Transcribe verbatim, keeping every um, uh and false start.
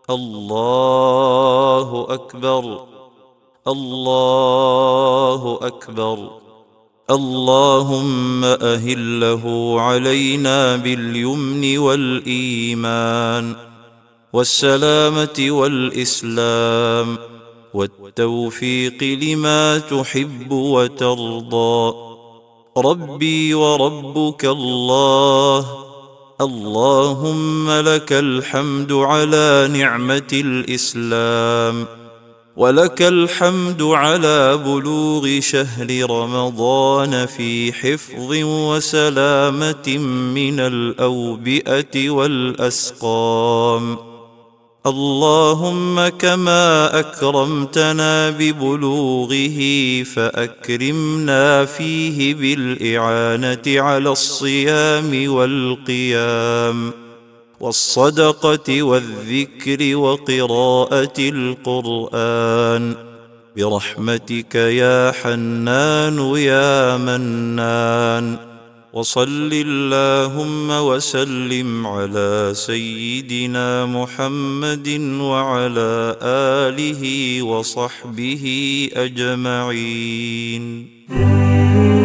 الله أكبر، الله أكبر. اللهم أهله علينا باليمن والإيمان والسلامة والإسلام والتوفيق لما تحب وترضى. ربي وربك الله، اللهم لك الحمد على نعمة الإسلام، ولك الحمد على بلوغ شهر رمضان في حفظ وسلامة من الأوبئة والأسقام. اللهم كما أكرمتنا ببلوغه فأكرمنا فيه بالإعانة على الصيام والقيام والصدقة والذكر وقراءة القرآن برحمتك يا حنان يا منان. وصل اللهم وسلم على سيدنا محمد وعلى آله وصحبه أجمعين.